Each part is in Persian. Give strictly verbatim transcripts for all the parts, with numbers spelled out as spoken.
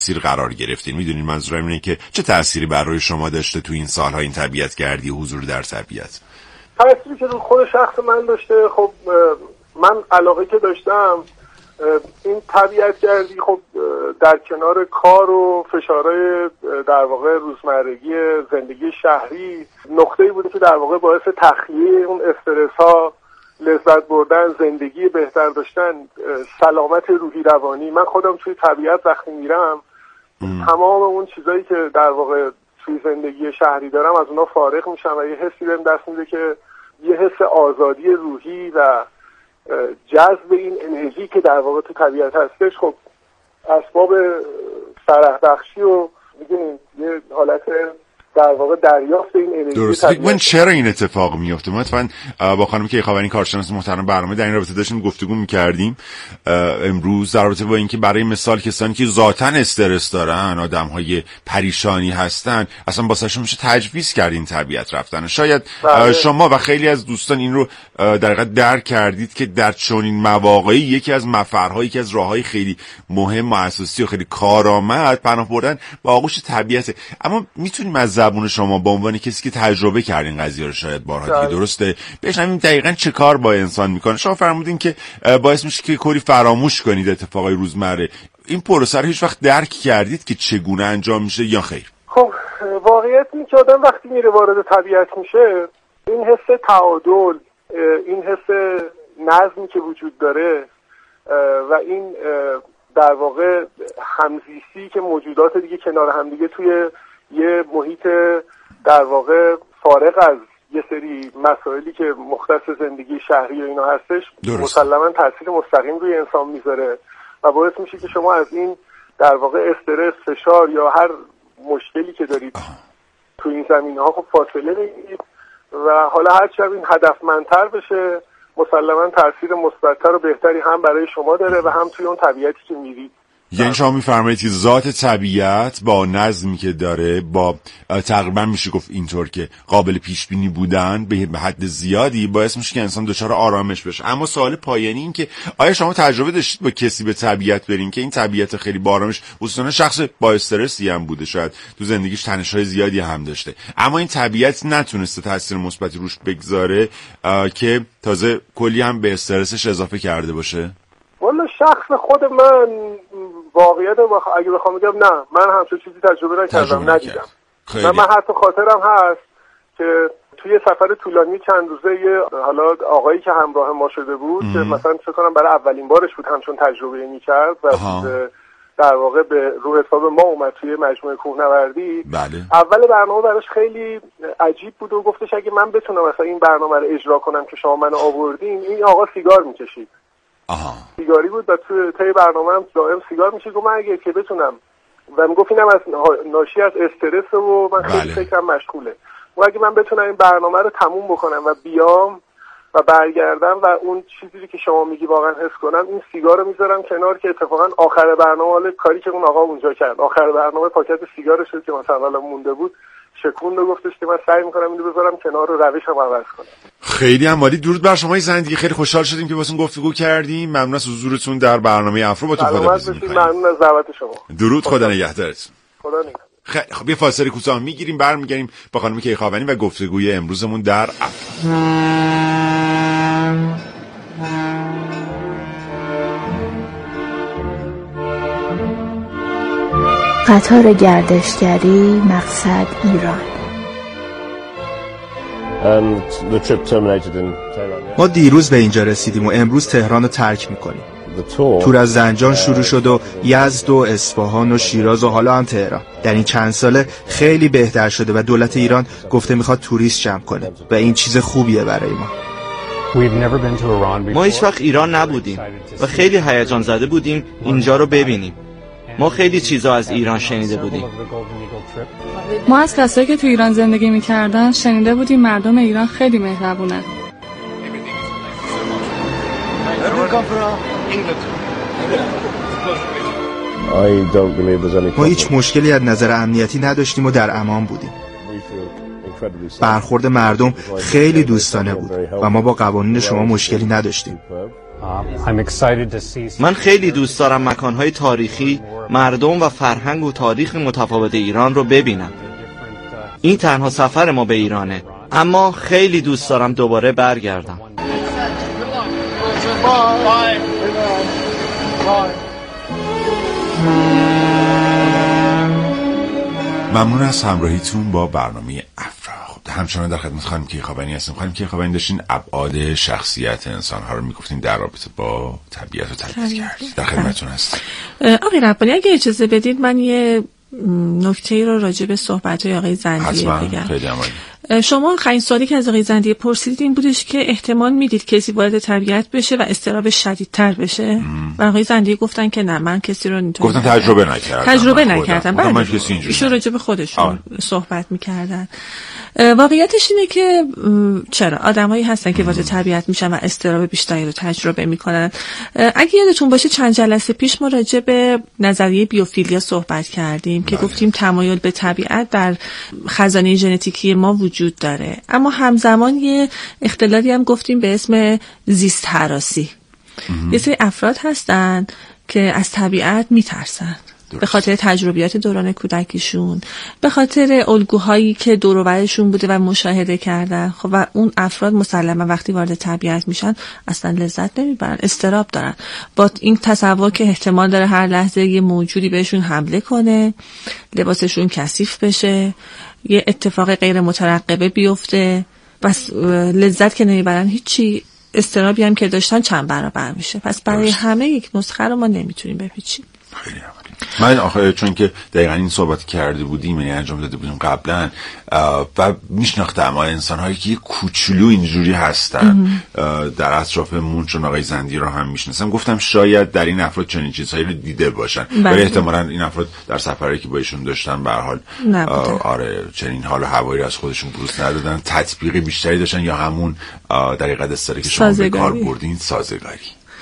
تاثیر قرار گرفتین. میدونین منظورم اینه که چه تأثیری بر روی شما داشته تو این سالها این طبیعت گردی و حضور در طبیعت؟ تأثیری که رو خود شخص من داشته، خب من علاقه که داشتم این طبیعت گردی خب در کنار کار و فشارهای در واقع روزمرگی زندگی شهری نقطه‌ای بوده که در واقع باعث تخلیه اون استرس ها، لذت بردن، زندگی بهتر داشتن، سلامت روحی روانی. من خودم توی طبیعت وقتی میرم تمام اون چیزایی که در واقع توی زندگی شهری دارم از اونا فارغ میشم و یه حسی بهم دست میده که یه حس آزادی روحی و جذب این انرژی که در واقع تو طبیعت هستش خب اسباب فرح بخشی و میدونید یه حالت در واقع دریافت این انرژی. درسته. من چرا این اتفاق میفته؟ مثلا با خانم کیخاوری کارشناس محترم برنامه در این رابطه داشتیم گفتگو میکردیم امروز در رابطه با اینکه برای مثال کسانی که ذاتاً استرس دارن، آدم‌های پریشانی هستن، اصلا واسهشون میشه تجویز کرد این طبیعت رفتن. شاید بله. شما و خیلی از دوستان این رو در حقیقت درک کردید که در چنین مواقعی یکی از مفرها، یکی از راههای خیلی مهم و اساسی و خیلی کارآمد پناه بردن به آغوش طبیعت. اما میتونیم از زبون شما به عنوان کسی که تجربه کردین قضیه رو شاید بارها دیگه درسته بشنویم دقیقاً چه کار با انسان میکنه؟ شما فرمودین که باعث میشه که کلی فراموش کنید اتفاقای روزمره. این پروسه رو هیچ وقت درک کردید که چگونه انجام میشه یا خیر؟ خب واقعیت اینه که آدم وقتی میره وارد طبیعت میشه این حس تعادل، این حس نظمی که وجود داره و این در واقع همزیستی که موجودات دیگه کنار هم دیگه توی یه محیط در واقع فارغ از یه سری مسائلی که مختص زندگی شهری و اینا هستش مسلماً تاثیر مستقیم روی انسان میذاره و باعث میشه که شما از این در واقع استرس، فشار یا هر مشکلی که دارید تو این زمینه‌ها خب فاصله بگیرید و حالا هر چقدر این هدفمندتر بشه مسلماً تاثیر مثبت‌تر و بهتری هم برای شما داره و هم توی اون طبیعتی که میرید. یعنی شما میفرمایید که ذات طبیعت با نظمی که داره، با تقریبا میشه گفت اینطور که قابل پیش بینی بودن به حد زیادی باعث میشه که انسان دچار آرامش بشه. اما سوال پایانی این که آیا شما تجربه داشتید با کسی به طبیعت برین که این طبیعت خیلی با آرامش، خصوصا شخص با استرسی هم بوده، شاید تو زندگیش تنش‌های زیادی هم داشته، اما این طبیعت نتونسته تاثیر مثبتی روش بگذاره که تازه کلی هم به استرسش اضافه کرده باشه؟ والا شخص خود من واقعیت بخ... اگه بخوام بگم نه، من همچون چیزی تجربه نکردم، ندیدم. من, من حتی خاطرم هست که توی سفر طولانی چند روزه یه حالا آقایی که همراه ما شده بود ام. که مثلا فکر کنم برای اولین بارش بود همچون تجربه میکرد و در واقع به رو حساب ما اومد توی مجموعه کوهنوردی. بله. اول برنامه براش خیلی عجیب بود و گفتش اگه من بتونم مثلا این برنامه رو اجرا کنم که شما منو آوردین. این آقا سیگار میکشید. آها. سیگاری بود و توی طی برنامه هم دائم سیگار میشه. گفت من اگه که بتونم و میگفت اینم از ناشی از استرس و من خیلی بله. فکرم مشغوله و اگه من بتونم این برنامه رو تموم بکنم و بیام و برگردم و اون چیزی که شما میگی واقعا حس کنم، این سیگار رو میذارم کنار که اتفاقا آخر برنامه حالا کاری که اون آقا اونجا کرد، آخر برنامه پاکت سیگارش رو که مثلا حالا مونده بود شکوند و گفتش که من سعی میکنم اینو بذارم کنار و روشم عوض کنم. خیلی هم عالی. درود بر شما زندگی. خیلی خوشحال شدیم که واسون گفتگو کردیم. ممنون از حضورتون در برنامه افرو. با تو خداحافظی می‌کنم. ممنون از دعوت شما. درود. خدا نگهدارتون. خدا نگهدار. خیلی خب یه فاصله کوتاه میگیریم، برمیگردیم با خانم کیخاوری و گفتگوی امروزمون در افرو. قطار گردشگری مقصد ایران. ما دیروز به اینجا رسیدیم و امروز تهران رو ترک میکنیم. تور از زنجان شروع شد و یزد و اصفهان و شیراز و حالا هم تهران. در این چند ساله خیلی بهتر شده و دولت ایران گفته میخواد توریست جمع کنه و این چیز خوبیه برای ما. ما هیچ وقت ایران نبودیم و خیلی هیجان زده بودیم اینجا رو ببینیم. ما خیلی چیزا از ایران شنیده بودیم. ما از کسایی که تو ایران زندگی میکردن شنیده بودیم مردم ایران خیلی مهربونن. ما هیچ مشکلی از نظر امنیتی نداشتیم و در امان بودیم. برخورد مردم خیلی دوستانه بود و ما با قوانین شما مشکلی نداشتیم. من خیلی دوست دارم مکانهای تاریخی مردم و فرهنگ و تاریخ متفاوت ایران رو ببینم. این تنها سفر ما به ایرانه، اما خیلی دوست دارم دوباره برگردم. ممنون از همراهیتون با برنامه افرا. همچنان در خدمت خانم کیخاوانی هستیم. خانم کیخاوانی داشتین ابعاد شخصیت انسان‌ها رو میگفتین در رابطه با طبیعت و طبیعت. در خدمتتون هستم. آقای ربانی اگه اجازه بدید من یه نکته رو راجع به صحبت‌های آقای زندیه بگم. خیلی عالی. شما آخرین سوالی که از آقای زندیه پرسیدید این بودش که احتمال میدید کسی وارد طبیعت بشه و اضطراب شدیدتر بشه ام. و آقای زندیه گفتن که نه، من کسی رو اینطوری گفتن تجربه نکردم تجربه نکردم بعد من کسی اینجوری ایشون راجع به خودشون صحبت میکردن. واقعیتش اینه که چرا آدمایی هستن که وارد طبیعت میشن و اضطراب بیشتری رو تجربه میکنن. اگه یادتون باشه چند جلسه پیش ما راجع به نظریه بیوفیلیا صحبت کردیم که گفتیم تمایل به طبیعت در خزانه ژنتیکی ما وجود داره، اما همزمان یه اختلالی هم گفتیم به اسم زیست هراسی. یه سری افراد هستن که از طبیعت میترسن به خاطر تجربیات دوران کودکیشون، به خاطر الگوهایی که دور و برشون بوده و مشاهده کردن. خب و اون افراد مسلما وقتی وارد طبیعت میشن اصلا لذت نمیبرن، اضطراب دارن با این تصور که احتمال داره هر لحظه یه موجودی بهشون حمله کنه، لباسشون کثیف بشه، یه اتفاق غیر مترقبه بیفته. بس لذت که نمیبرن هیچی، اضطرابی هم که داشتن چند برابر میشه. پس برای همه یک نسخه رو ما نمیتونیم بپیچیم. من آخه چون که دقیقا این صحبت کرده بودیم، یعنی انجام داده بودیم قبلا و میشناختم انسان هایی که یه کوچولو اینجوری هستن در اطرافمون، چون آقای زندی رو هم میشناسم، گفتم شاید در این افراد چنین چیزهایی رو دیده باشن، ولی احتمالاً این افراد در سفری که با ایشون داشتن به هر حال آره چنین حال و هوایی از خودشون بروز ندادن، تطبیق بیشتری داشتن یا همون در حقیقت استاری که شما به کار بردین سازگاری.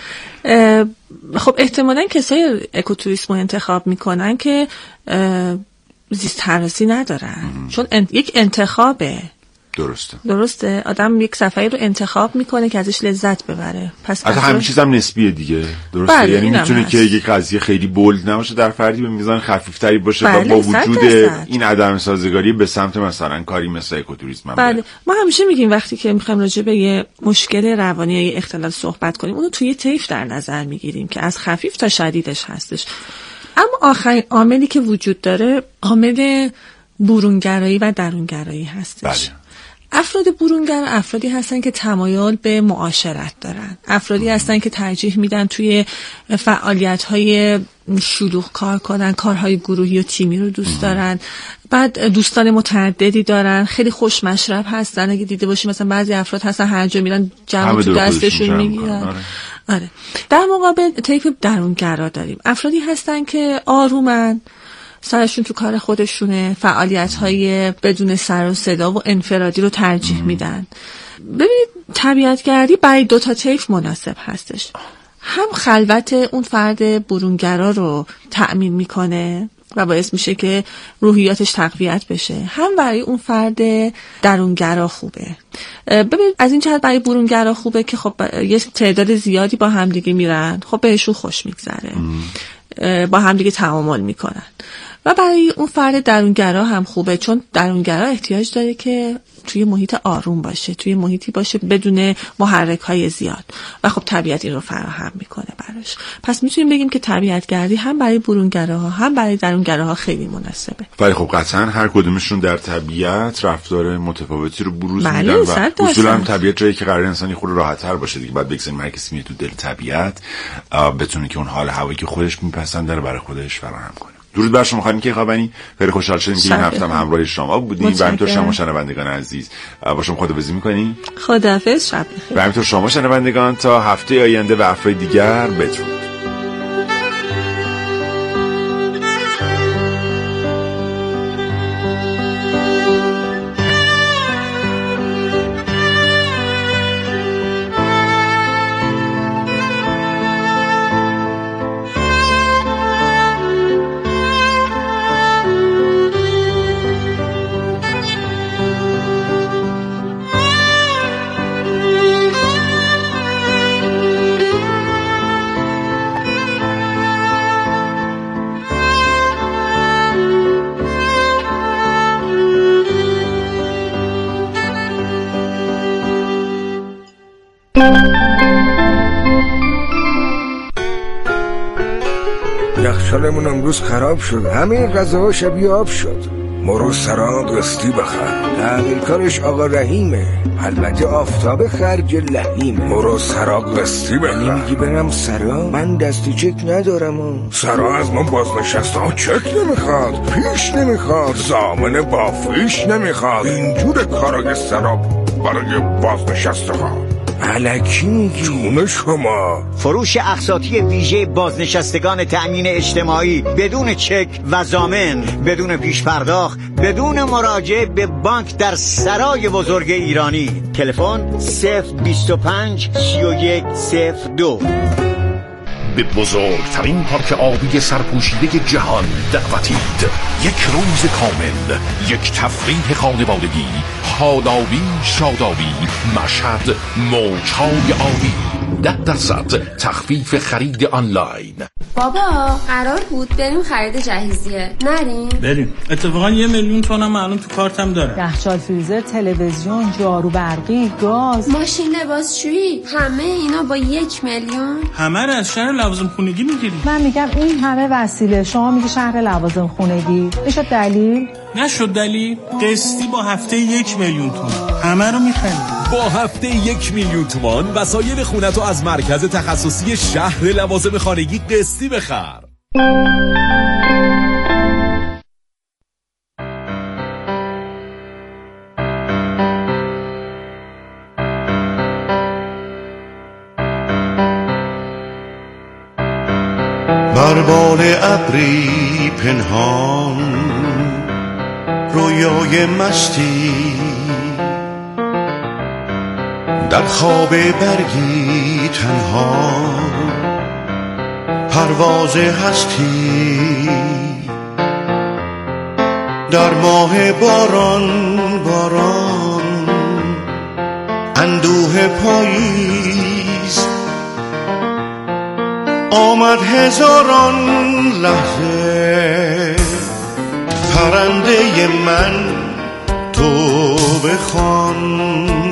خب احتمالاً کسای اکوتوریسم رو انتخاب میکنن که زیست هراسی ندارن ام. چون ان... یک انتخابه. درسته درسته آدم یک سفری رو انتخاب میکنه که ازش لذت ببره. پس از همین چیزم نسبیه دیگه. درسته بله، یعنی میتونه که یک قضیه خیلی بولد نباشه در فردی به میزان خفیفتری باشه بله، و با وجود این عدم سازگاری به سمت مثلا کاری مثل اکوتوریسم. بله ما همیشه میگیم وقتی که میخوایم راجع به یه مشکل روانی یا یه اختلال صحبت کنیم اونو توی طیف در نظر میگیریم که از خفیف تا شدیدش هستش. اما آخرین عاملی که وجود داره عامل برونگرایی و درونگرایی هستش. بله. افراد برونگر افرادی هستن که تمایل به معاشرت دارن، افرادی هستن که ترجیح میدن توی فعالیت‌های شلوغ کار کنن، کارهای گروهی و تیمی رو دوست دارن، بعد دوستان متعددی دارن، خیلی خوش مشرب هستن. اگه دیده باشی مثلا بعضی افراد هستن هر جا میرن جمع تو دستشون میگیرن. آره. آره. در مقابل طیف درونگرا داریم، افرادی هستن که آرومن، سرشون تو کار خودشونه، فعالیت‌های بدون سر و صدا و انفرادی رو ترجیح میدن. ببینید طبیعتگردی برای دو تا طیف مناسب هستش. هم خلوت اون فرد برونگرا رو تأمین میکنه و باعث میشه که روحیاتش تقویت بشه، هم برای اون فرد درونگرا خوبه. ببینید از این جهت برای برونگرا خوبه که خب یه تعداد زیادی با هم دیگه میرن، خب بهشون خوش میگذره، با هم دیگه تعامل میکنن. و برای اون فرد درونگرا هم خوبه، چون درونگرا احتیاج داره که توی محیط آروم باشه، توی محیطی باشه بدون محرک‌های زیاد و خب طبیعت این رو فراهم میکنه براش. پس میتونیم بگیم که طبیعتگردی هم برای برونگراها هم برای درونگراها خیلی مناسبه. ولی خب قطعا هر کدومشون در طبیعت رفتار متفاوتی رو بروز بله میدن و اصولا هم طبیعت جایی که قرار انسانی خود راحت‌تر باشه دیگه. بعد بگذاریم هر کسی میاد تو دل طبیعت بتونه که اون حال هوایی که خودش میپسنده رو برای خودش فراهم کنه. درود بر شما خانم کیخاوانی، خیلی خوشحال شدیم که این هفته هم همراه شما بودیم و همینطور شما شنوندگان عزیز با شما خداحافظی می‌کنیم. خداحافظ، شب بخیر. و همینطور شما شنوندگان تا هفته آینده و افراد دیگر بدرود. کارمون امروز خراب شد. همه غذاها شبیه آب شد. مرو سرا قسطی بخر. تغییر کارش آقا رحیمه. البته آفتاب خرج لحیمه. مرو سرا قسطی بخر. نمیگی برم سرا؟ من دستی چک ندارم و. سرا از من بازنشسته ها چک نمیخواد، پیش نمیخواد، ضامن با فیش نمیخواد. اینجور کارای سرا برای بازنشسته ها. الکی میگی؟ جون شما. فروش اقساطی ویژه بازنشستگان تأمین اجتماعی بدون چک و ضامن، بدون پیش پرداخت، بدون مراجعه به بانک در سرای بزرگ ایرانی. تلفن صفر بیست و پنج سی و یک صفر دو. به بزرگترین پارک آبی سرپوشیده جهان دعوتید. یک روز کامل، یک تفریح خانوادگی، حال‌آوی، شادابی، مشهد، موج‌های آبی، ده درصد تخفیف خرید آنلاین. بابا قرار بود بریم خرید جهیزیه، نریم؟ بریم. اتفاقا یه میلیون تومنم الان تو کارتم داره. یخچال، فریزر، تلویزیون، جارو برقی، گاز، ماشین لباسشویی، همه اینا با یک میلیون؟ همه رو از شهر لوازم خونگی میگیری. من میگم این همه وسیله، شما میگی شهر لوازم خونگی. میشد دلیل؟ نشد دلیل. قسطی با هفته یک میلیون تومان همه رو میخریم. با هفته یک میلیون تومان وسایل خونتو از مرکز تخصصی شهر لوازم خانگی قسطی بخر. بر بال ابری پنهان رویای مستی، در خواب برگی تنها پرواز هستی، در ماه باران باران اندوه پاییز، آمد هزاران لحظه پرنده من تو بخوان،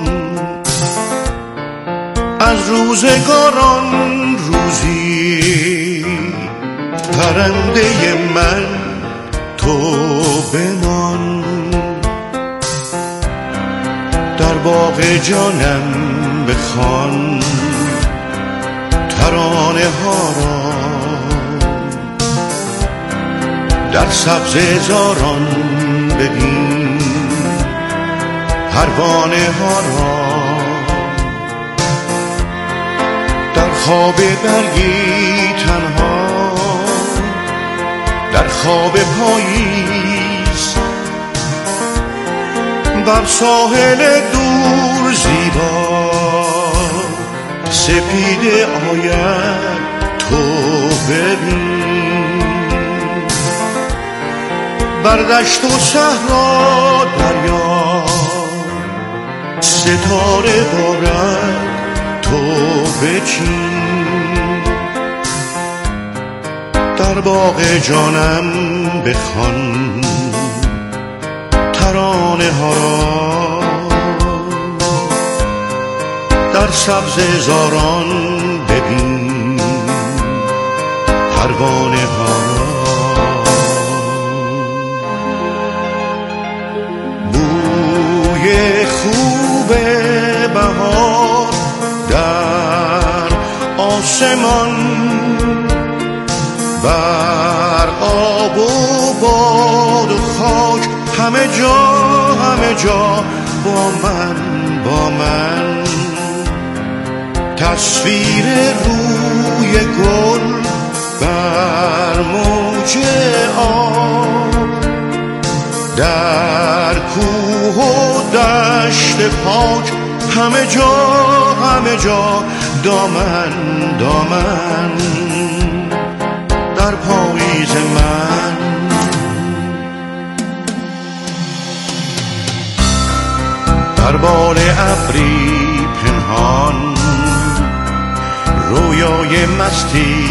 از روزگاران روزی پرنده من تو بمان، در باغ جانم بخوان ترانه ها را، در سبز زاران ببین پروانه ها را، در خواب برگی تنها، در خواب پاییز، بر ساحل دور زیبا سپیده آید تو ببین، بر دشت و صحرا دریا ستاره بارد تو بچین، در باغ جانم بخوان ترانه ها را، در سبز زاران ببین پروانه ها را، بوی خوب بهار در آسمان، بر آب و باد و خاک، همه جا همه جا با من با من، تصویر روی گل بر موج آب، در کوه و دشت پاک، همه جا همه جا دامن دامن، در پاییز من، در بال ابری پنهان رویای مستی،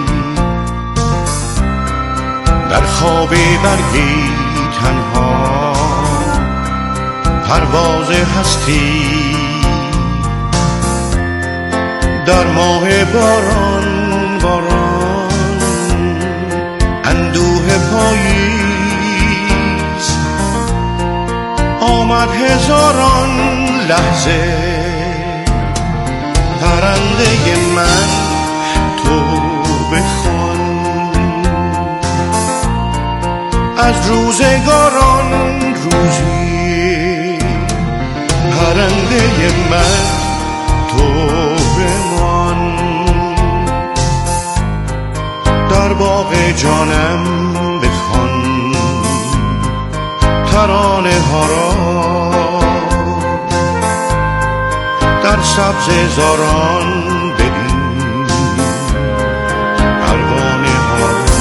در خواب برگی تنها پرواز هستی، در ماه باران باران اندوه پاییز آمد هزاران لحظه پرنده من تو بخوان از روزگاران روزی پرنده من تو بمان در باغ جانم بخوان ترانه ها را در سبز زاران ببین پروانه ها را.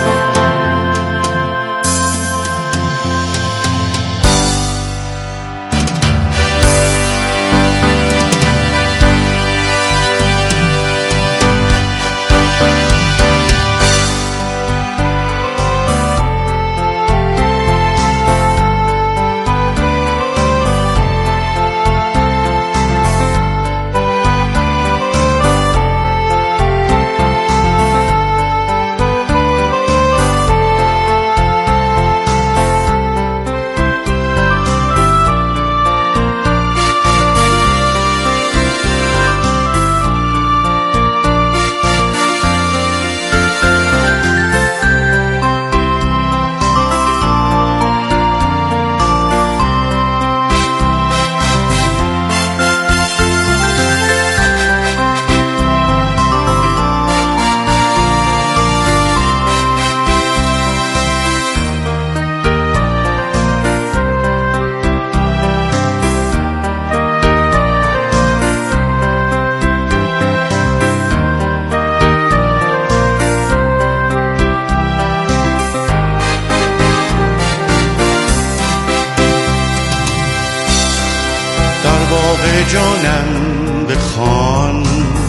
جانم بخوان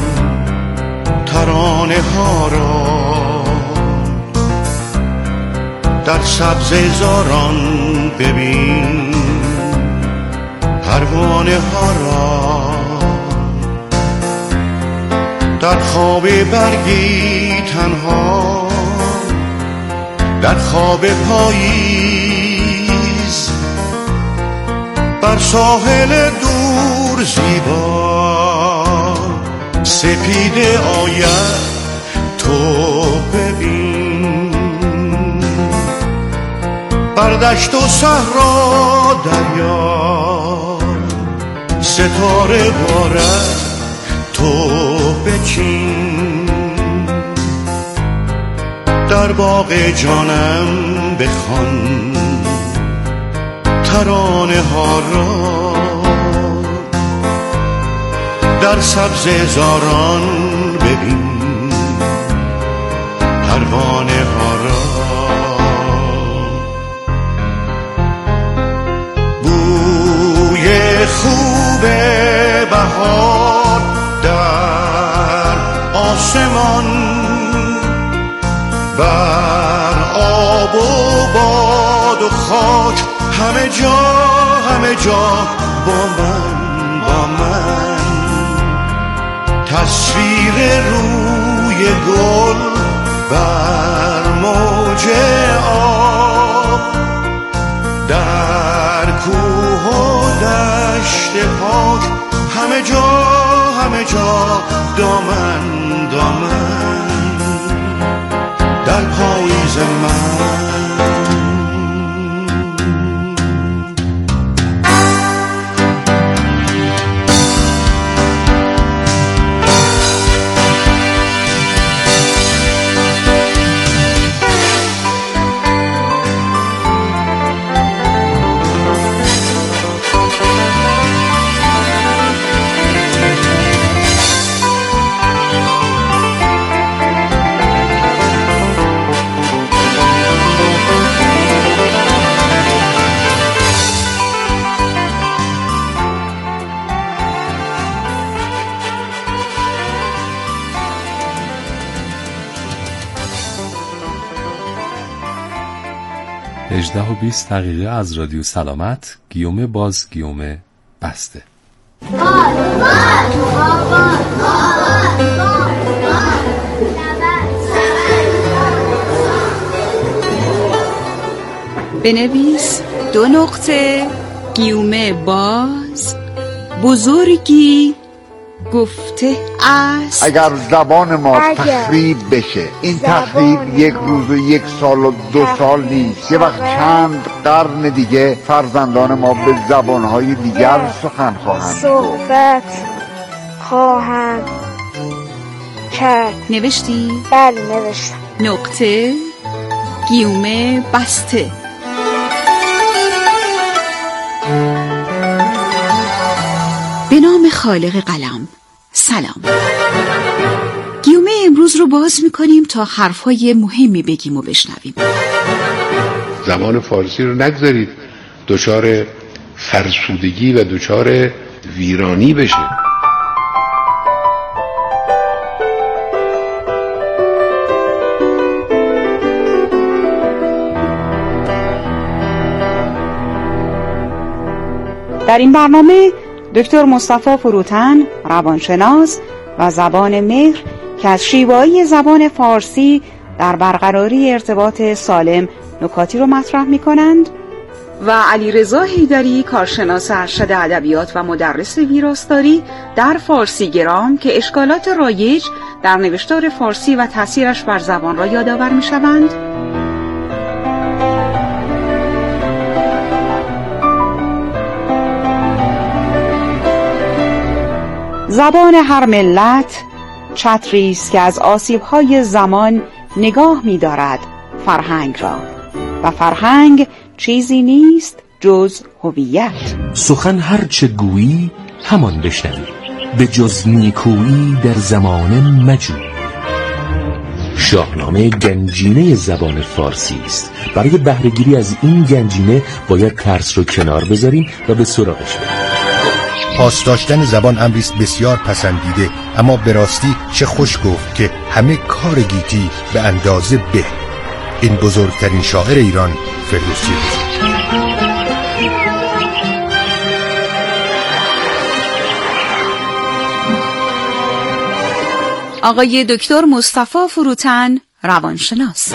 ترانه ها را در سبز زاران ببین پروانه ها را در خواب برگی تنها در خواب پاییز بر ساحل دور زیبا سپیده آید تو ببین بر دشت و صحرا دریا ستاره بارد تو بچین در باغ جانم بخوان ترانه ها را در سبز زاران ببین پروانه ها را بوی خوب بهار در آسمان بر آب و باد و خاک همه جا همه جا با من با من تصویر روی گل بر موج آب در کوه و دشت پاک همه جا همه جا دامن دامن در پاییز من هجده و بیست دقیقه از رادیو سلامت. گیومه باز گیومه بسته. بنویس دو نقطه گیومه باز بزرگی گفته است. اگر زبان ما تخریب بشه، این تخریب یک روز و یک سال و دو سال نیست، یه وقت چند قرن دیگه فرزندان ما به زبانهای دیگر سخن خواهند صحبت خواهند کرد. نوشتی؟ بله نوشتم. نقطه گیومه بسته. به نام خالق قلم. سلام. گیومه امروز رو باز میکنیم تا حرفهای مهمی بگیم و بشنویم. زبان فارسی رو نگذارید دچار فرسودگی و دچار ویرانی بشه. در این برنامه دکتر مصطفی فروتن، روانشناس و زبان مهر که از شیوایی زبان فارسی در برقراری ارتباط سالم نکاتی رو مطرح می کنند و علیرضا حیدری، کارشناس ارشد ادبیات و مدرس ویراستاری در فارسی گرام که اشکالات رایج در نوشتار فارسی و تاثیرش بر زبان را یادآور می شوند. زبان هر ملت چتری است که از آسیب‌های زمان نگاه می‌دارد فرهنگ را و فرهنگ چیزی نیست جز هویت. سخن هر چه گویی همان بشنوی، به جز نیکویی در زمانه مجو. شاهنامه گنجینه زبان فارسی است. برای بهره‌گیری از این گنجینه باید ترس رو کنار بذاریم و به سراغش بریم. پاس داشتن زبان امری است بسیار پسندیده، اما به راستی چه خوش گفت که همه کار گیتی به اندازه به. این بزرگترین شاعر ایران فردوسی است. آقای دکتر مصطفی فروتن، روانشناس.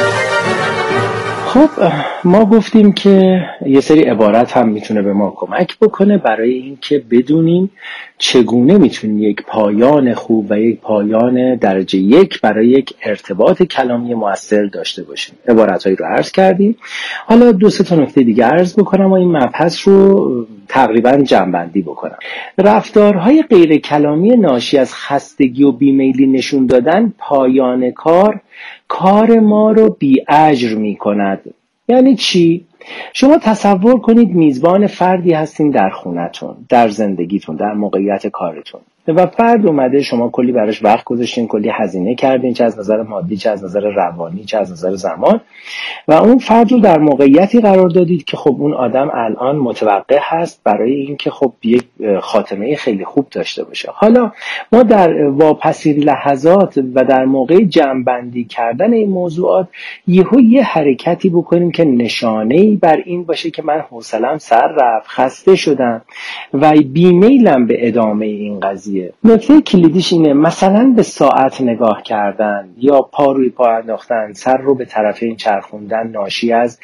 خب ما گفتیم که یه سری عبارت هم میتونه به ما کمک بکنه برای اینکه بدونیم چگونه میتونیم یک پایان خوب و یک پایان درجه یک برای یک ارتباط کلامی مؤثر داشته باشیم. عبارتهایی رو عرض کردیم. حالا دو سه تا نکته دیگه عرض بکنم و این مبحث رو تقریبا جمع‌بندی بکنم. رفتارهای غیر کلامی ناشی از خستگی و بیمیلی نشون دادن پایان کار کار ما رو بی اجر می کند. یعنی چی؟ شما تصور کنید میزبان فردی هستین در خونتون، در زندگیتون، در موقعیت کارتون و فرد اومده، شما کلی براش وقت گذاشتین، کلی هزینه کردین، چه از نظر مادی، چه از نظر روانی، چه از نظر زمان، و اون فرد رو در موقعیتی قرار دادید که خب اون آدم الان متوقع هست برای اینکه خب یک خاتمه خیلی خوب داشته باشه. حالا ما در واپسین لحظات و در موقع جمع‌بندی کردن این موضوعات یهو یه حرکتی بکنیم که نشانه‌ای بر این باشه که من حوصله‌ام سر رفت، خسته شدم و بیمیلم به ادامه این قضیه. نکته کلیدیش اینه مثلا به ساعت نگاه کردن یا پا روی پا انداختن، سر رو به طرف این چرخوندن ناشی از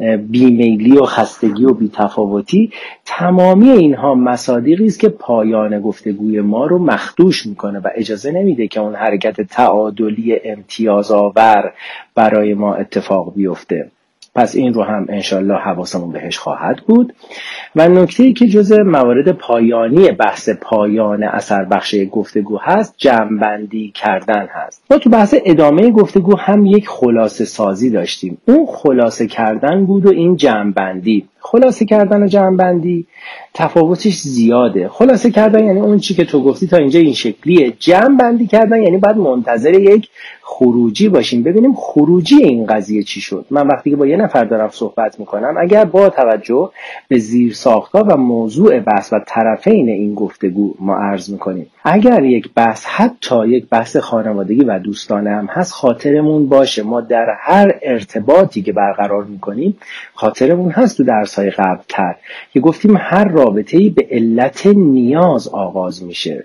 بیمیلی و خستگی و بی‌تفاوتی، تمامی اینها مصادیقی است که پایان گفتگوی ما رو مخدوش میکنه و اجازه نمیده که اون حرکت تعادلی امتیازآور برای ما اتفاق بیفته. پس این رو هم انشالله حواسمون بهش خواهد بود. و نکته‌ای که جز موارد پایانی بحث پایان اثر بخش گفتگو هست، جمع‌بندی کردن هست. ما تو بحث ادامه گفتگو هم یک خلاصه سازی داشتیم. اون خلاصه کردن بود و این جمع‌بندی. خلاصه کردن و جمع‌بندی تفاوتش زیاده. خلاصه کردن یعنی اون چی که تو گفتی تا اینجا این شکلیه. جمع‌بندی کردن یعنی باید منتظر یک خروجی باشیم، ببینیم خروجی این قضیه چی شد. من وقتی که با یه نفر دارم صحبت میکنم، اگر با توجه به زیر ساختار و موضوع بحث و طرفین این گفتگو ما عرض میکنیم، اگر یک بحث حتی یک بحث خانوادگی و دوستانه هم هست، خاطرمون باشه ما در هر ارتباطی که برقرار میکنیم خاطرمون هست تو درس‌های قبل تر که گفتیم هر رابطه‌ای به علت نیاز آغاز میشه.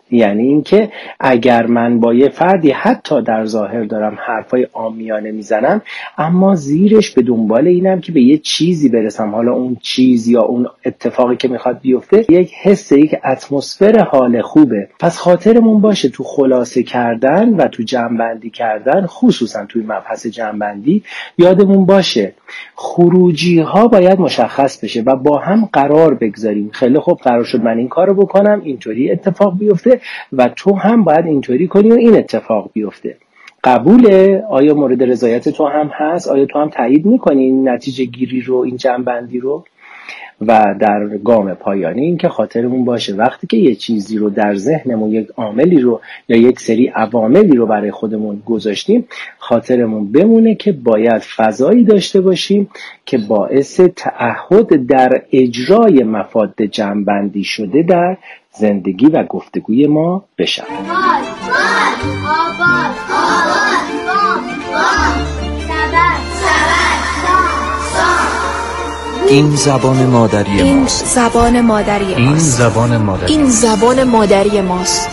یعنی اینکه اگر من با یه فردی حتی در ظاهر دارم حرفای عامیانه میزنم، اما زیرش به دنبال اینم که به یه چیزی برسم، حالا اون چیز یا اون اتفاقی که میخواد بیفته یک حس، یک اتمسفر حال خوبه. پس خاطرمون باشه تو خلاصه کردن و تو جمع‌بندی کردن، خصوصا توی مبحث جمع‌بندی یادمون باشه خروجی ها باید مشخص بشه و با هم قرار بگذاریم. خیلی خوب، قرار شد من این کارو بکنم، اینطوری اتفاق بیفته و تو هم باید اینطوری کنی و این اتفاق بیفته. قبوله؟ آیا مورد رضایت تو هم هست؟ آیا تو هم تایید میکنی این نتیجه گیری رو، این جمع‌بندی رو؟ و در گام پایانی این که خاطرمون باشه وقتی که یه چیزی رو در ذهنمون، یک عاملی رو یا یک سری عواملی رو برای خودمون گذاشتیم، خاطرمون بمونه که باید فضایی داشته باشیم که باعث تعهد در اجرای مفاد جمع‌بندی شده در زندگی و گفتگوی ما بشه. این زبان مادری این ماست. زبان مادری این ماست. زبان مادری این زبان مادری ماست.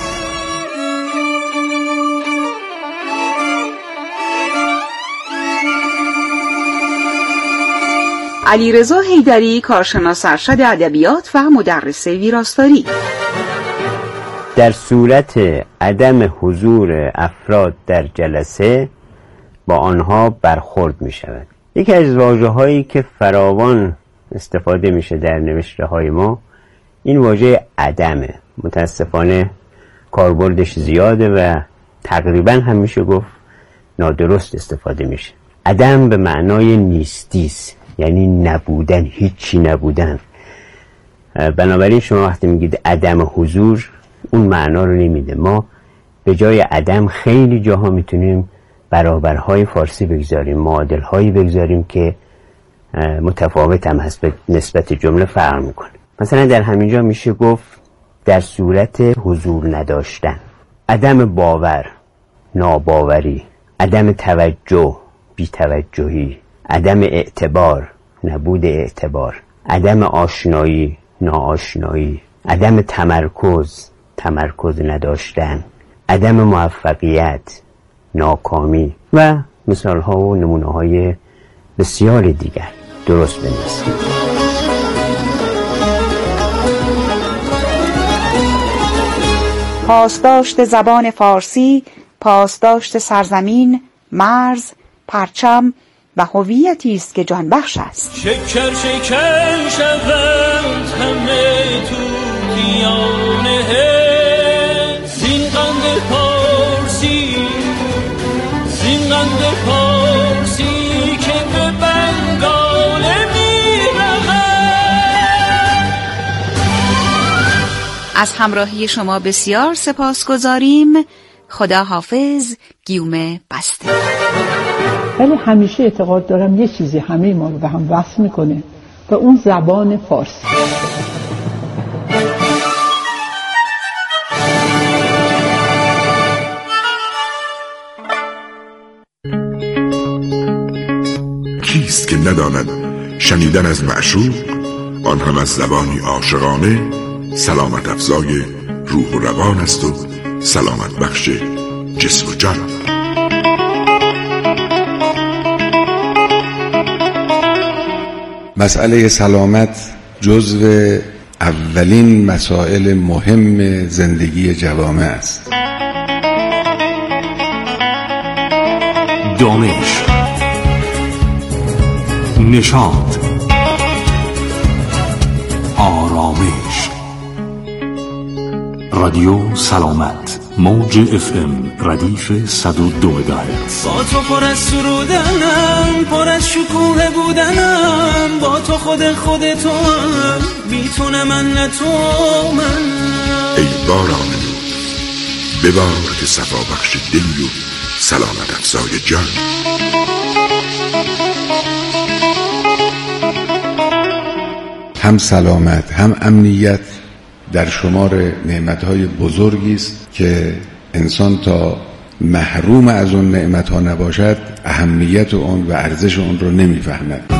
علیرضا حیدری، کارشناس ارشد ادبیات و مدرس ویراستاری. در صورت عدم حضور افراد در جلسه با آنها برخورد می شود. یکی از واژه هایی که فراوان استفاده میشه در نوشته های ما این واژه عدمه. متاسفانه کاربردش زیاده و تقریبا هم میشه گفت نادرست استفاده میشه. عدم به معنای نیستیست، یعنی نبودن، هیچی نبودن. بنابراین شما وقتی میگید عدم حضور اون معنا رو نمیده. ما به جای عدم خیلی جاها میتونیم برابرهای فارسی بگذاریم، معادلهایی بگذاریم که متفاوت هم هست، به نسبت جمله فرق میکنه. مثلا در همینجا میشه گفت در صورت حضور نداشتن، عدم باور، ناباوری، عدم توجه، بی‌توجهی، عدم اعتبار، نبود اعتبار، عدم آشنایی، ناآشنایی، عدم تمرکز، تمرکز نداشتن، عدم موفقیت، ناکامی و مثال ها و نمونه های بسیار دیگر. درست بنویسید. پاسداشت زبان فارسی، پاسداشت سرزمین، مرز، پرچم و هویتی است که جان بخش است. شکر شکر شود همه توتیانه زین قند پارسی، زین قند پارسی که به بنگاله میرهد. از همراهی شما بسیار سپاسگزاریم. خدا حافظ. گیومه بسته. ولی همیشه اعتقاد دارم یه چیزی همه ما رو به هم وصل میکنه و اون زبان فارسی. کیست که نداند شنیدن از معشوق، آن هم از زبانی عاشقانه، سلامت افزای روح و روان است و سلامت بخش جسم و جان. مسئله سلامت جزو اولین مسائل مهم زندگی جوامع است. دانش، نشاط، آرامش. رادیو سلامت، موج اف ام ردیف صد و دو مگاهرتز. با تو پر از سرودنم، پر از شکوه بودنم، با تو خود خود تو هم، بی تو نه من نه تو من. ای باران ببار که صفا بخش دل و سلامت افزای جان. هم سلامت هم امنیت در شمار نعمتهای بزرگی است که انسان تا محروم از اون نعمتها نباشد اهمیت اون و ارزش اون رو نمیفهمد.